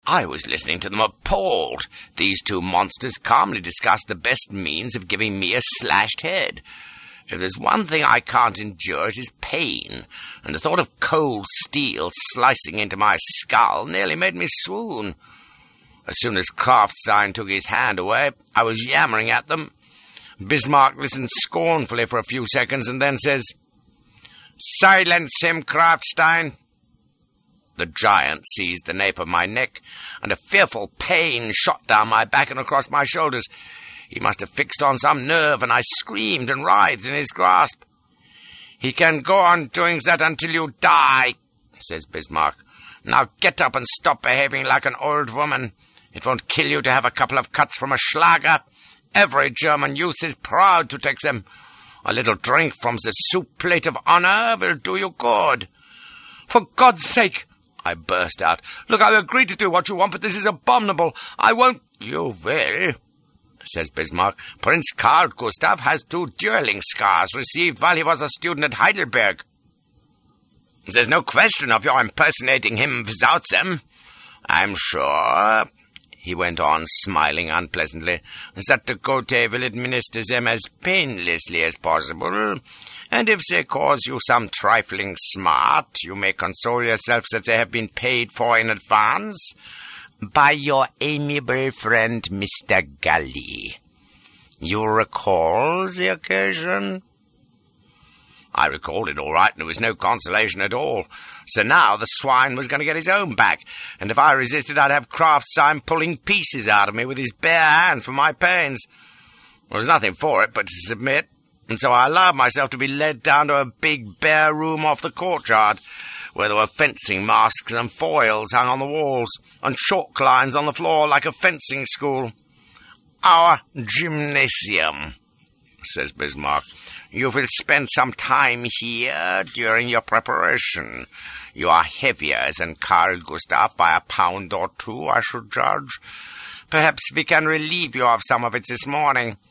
I was listening to them appalled. These two monsters calmly discussed the best means of giving me a slashed head. If there's one thing I can't endure, it is pain, and the thought of cold steel slicing into my skull nearly made me swoon. As soon as Krafstein took his hand away, I was yammering at them. Bismarck listened scornfully for a few seconds and then says, "Silence him, Krafstein." The giant seized the nape of my neck, and a fearful pain shot down my back and across my shoulders. He must have fixed on some nerve, and I screamed and writhed in his grasp. "He can go on doing that until you die," says Bismarck. "Now get up and stop behaving like an old woman. It won't kill you to have a couple of cuts from a Schlager. Every German youth is proud to take them. A little drink from the soup plate of honor will do you good." "For God's sake," I burst out. "Look, I'll agree to do what you want, but this is abominable. I won't—" "You will," says Bismarck. "Prince Karl Gustav has 2 dueling scars received while he was a student at Heidelberg. There's no question of your impersonating him without them. I'm sure," he went on, smiling unpleasantly, "that the Gotha will administer them as painlessly as possible, and if they cause you some trifling smart, you may console yourself that they have been paid for in advance by your amiable friend Mr. Gully. You recall the occasion?" I recalled it all right, and there was no consolation at all. So now the swine was going to get his own back, and if I resisted, I'd have Krafstein pulling pieces out of me with his bare hands for my pains. There was nothing for it but to submit, and so I allowed myself to be led down to a big bare room off the courtyard, where there were fencing masks and foils hung on the walls, and chalk lines on the floor like a fencing school. "Our gymnasium," says Bismarck. "You will spend some time here during your preparation. You are heavier than Karl Gustav by a pound or 2, I should judge. Perhaps we can relieve you of some of it this morning.